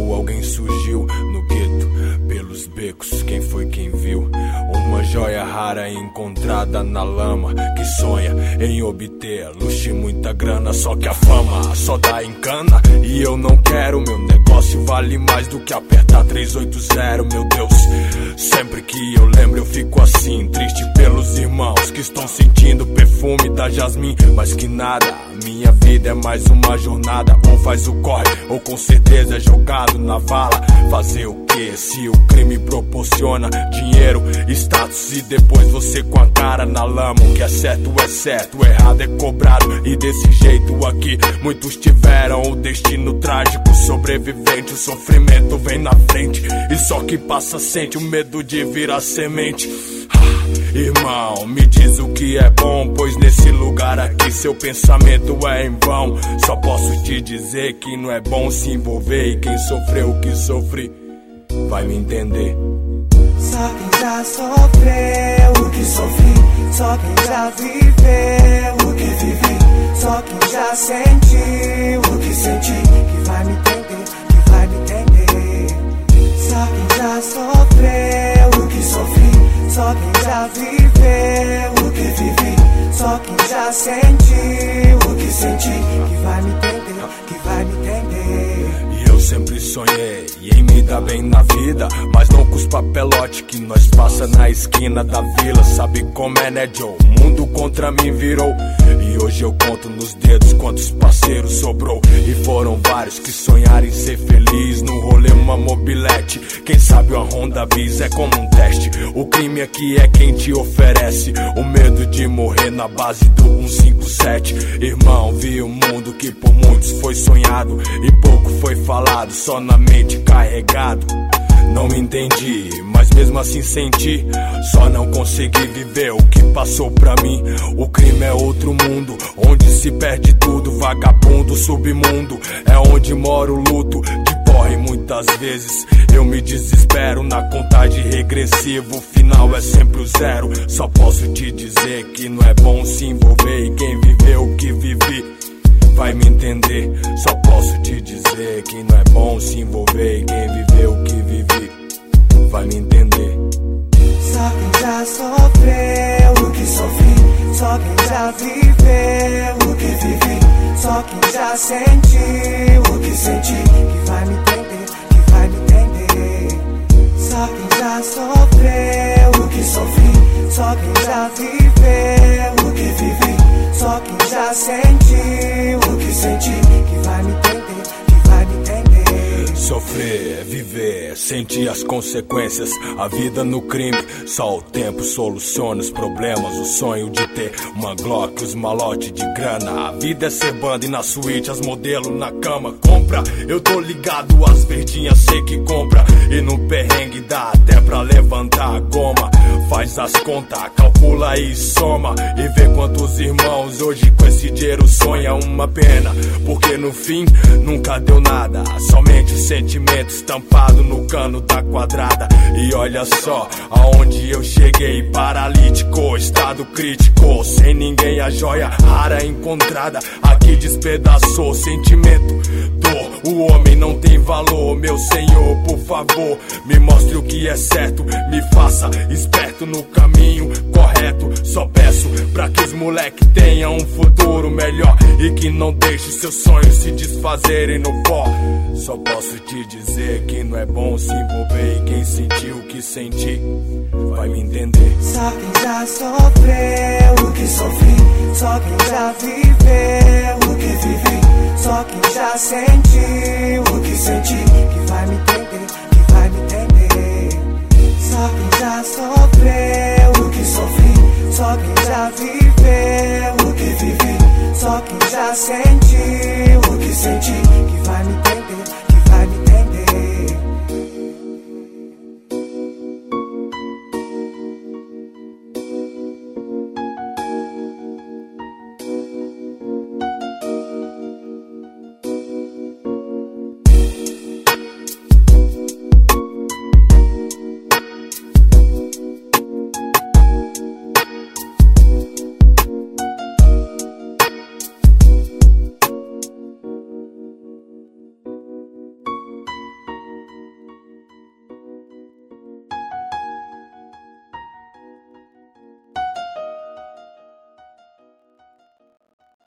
tempo alguém surgiu no gueto, pelos becos, quem foi quem viu? Uma joia rara encontrada na lama, que sonha em obter luxo e muita grana. Só que a fama só dá em cana, e eu não quero. Meu negócio vale mais do que apertar 380, meu Deus. Sempre que eu lembro eu fico assim, triste pelos irmãos que estão sentindo o perfume da jasmim. Mas que nada, minha vida é mais uma jornada. Ou faz o corre, ou com certeza é jogado na vala. Fazer o que se o crime proporciona dinheiro, status e depois você com a cara na lama? O que é certo, o errado é cobrado. E desse jeito aqui muitos tiveram o destino trágico. Sobrevivente, o sofrimento vem na frente, e só que passa sente o medo de virar semente. Irmão, me diz o que é bom, pois nesse lugar aqui seu pensamento é em vão. Só posso te dizer que não é bom se envolver, e quem sofreu o que sofri vai me entender. Só quem já sofreu o que sofri, só quem já viveu o que vivi, só quem já sentiu o que senti, que vai me entender, que vai me entender. Só quem já sofreu o que sofri, só quem já viveu o que vivi, só quem já sentiu o que senti, que vai me entender, que vai me entender. E eu sempre sonhei em me dar bem na vida, mas não com os papelote que nós passa na esquina da vila. Sabe como é, né, Joe? O mundo contra mim virou, e hoje eu conto nos dedos quantos parceiros sobrou. E foram vários que sonharam em ser feliz no rolê, uma mobilete. Quem sabe uma Honda Bis é como um teste. O crime aqui é quem te oferece o medo de morrer na base do 157. Irmão, vi o mundo que por muitos foi sonhado, e pouco foi falado, só na mente carregado. Não entendi, mas mesmo assim senti. Só não consegui viver o que passou pra mim. O crime é outro mundo, onde se perde tudo. Vagabundo, submundo, é onde mora o luto que corre muitas vezes. Eu me desespero na contagem regressiva, o final é sempre o zero. Só posso te dizer que não é bom se envolver, e quem viveu o que vivi vai me entender. Só posso te dizer que não é bom se envolver, e quem viveu o que vivi vai me entender. Só quem já sofreu o que sofri, só quem já viveu o que vivi, só quem já sentiu o que senti, que vai me entender, que vai me entender. Só quem já sofreu o que sofri, só quem já viveu o que vivi, só quem já sentiu o que senti, que vai me entender, que vai me entender. Sofrer, viver, sentir as consequências. A vida no crime, só o tempo soluciona os problemas. O sonho de ter uma Glock, os malote de grana. A vida é ser banda e na suíte as modelos na cama. Compra, eu tô ligado, as verdinhas sei que compra. E no perrengue dá até pra levantar a goma. Faz as contas, calcula e soma, e vê quantos irmãos hoje com esse dinheiro sonha. Uma pena, porque no fim nunca deu nada, somente sentimento estampado no cano da quadrada. E olha só aonde eu cheguei, paralítico, estado crítico, sem ninguém, a joia rara encontrada aqui despedaçou. Sentimento, dor, o homem não tem valor. Meu Senhor, por favor, me mostre o que é certo, me faça esperto no caminho correto. Só peço pra que os moleque tenham um futuro melhor, e que não deixe seus sonhos se desfazerem no pó. Só posso te dizer que não é bom se envolver, e quem sentiu o que senti vai me entender. Só quem já sofreu o que sofri, só quem já viveu o que vivi, só quem já sentiu o que senti,